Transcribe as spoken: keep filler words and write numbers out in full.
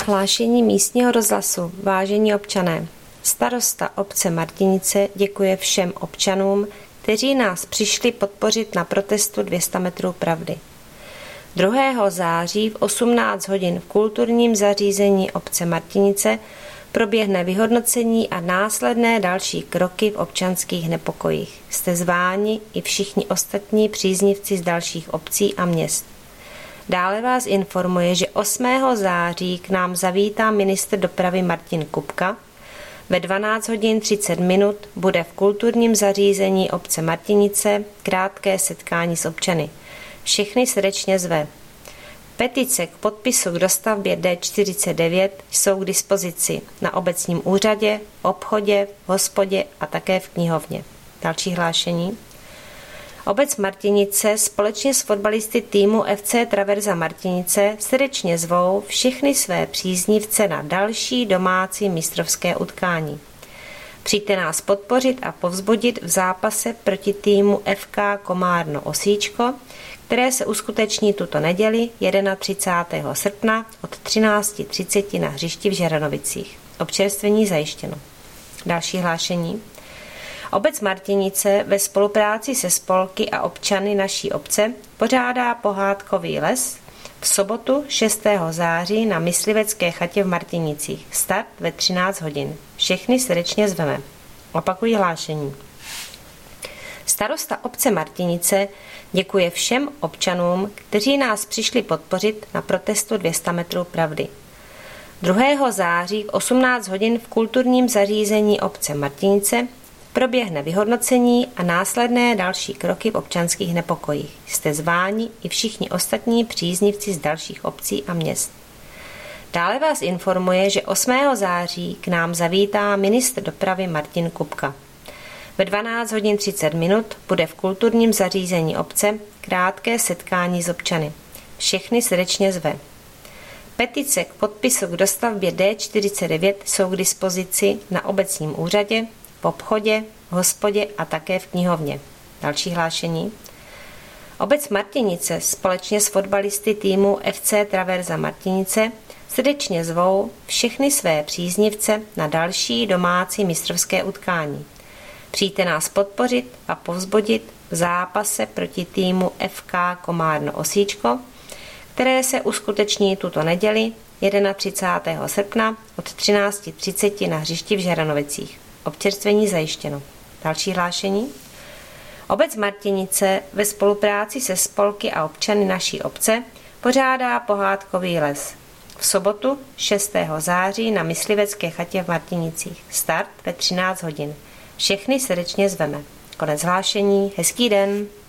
Hlášení místního rozhlasu. Vážení občané, starosta obce Martinice děkuje všem občanům, kteří nás přišli podpořit na protestu dvě stě metrů pravdy. druhého září v osmnáct hodin v kulturním zařízení obce Martinice proběhne vyhodnocení a následné další kroky v občanských nepokojích. Jste zváni i všichni ostatní příznivci z dalších obcí a měst. Dále vás informuje, že osmého září k nám zavítá ministr dopravy Martin Kupka. Ve dvanáct hodin třicet minut bude v kulturním zařízení obce Martinice krátké setkání s občany. Všechny srdečně zve. Petice k podpisu k dostavbě D čtyřicet devět jsou k dispozici na obecním úřadě, obchodě, hospodě a také v knihovně. Další hlášení. Obec Martinice společně s fotbalisty týmu F C Traverza Martinice srdečně zvou všechny své příznivce na další domácí mistrovské utkání. Přijďte nás podpořit a povzbudit v zápase proti týmu F K Komárno Osíčko, které se uskuteční tuto neděli třicátého prvního srpna od třináct třicet na hřišti v Žeranovicích. Občerstvení zajištěno. Další hlášení. Obec Martinice ve spolupráci se spolky a občany naší obce pořádá pohádkový les v sobotu šestého září na myslivecké chatě v Martinicích. Start ve třináct hodin. Všechny srdečně zveme. Opakují hlášení. Starosta obce Martinice děkuje všem občanům, kteří nás přišli podpořit na protestu dvě stě metrů pravdy. druhého září v osmnáct hodin v kulturním zařízení obce Martinice proběhne vyhodnocení a následné další kroky v občanských nepokojích. Jste zváni i všichni ostatní příznivci z dalších obcí a měst. Dále vás informuje, že osmého září k nám zavítá ministr dopravy Martin Kupka. Ve dvanáct hodin třicet minut bude v kulturním zařízení obce krátké setkání s občany. Všechny srdečně zve. Petice k podpisu k dostavbě D čtyřicet devět jsou k dispozici na obecním úřadě, v obchodě, v hospodě a také v knihovně. Další hlášení. Obec Martinice společně s fotbalisty týmu F C Traverza Martinice srdečně zvou všechny své příznivce na další domácí mistrovské utkání. Přijďte nás podpořit a povzbudit v zápase proti týmu F K Komárno Osíčko, které se uskuteční tuto neděli třicátého prvního srpna od třináct třicet na hřišti v Žeranovicích. Občerstvení zajištěno. Další hlášení. Obec Martinice ve spolupráci se spolky a občany naší obce pořádá pohádkový les v sobotu šestého září na myslivecké chatě v Martinicích. Start ve třináct hodin. Všechny srdečně zveme. Konec hlášení. Hezký den.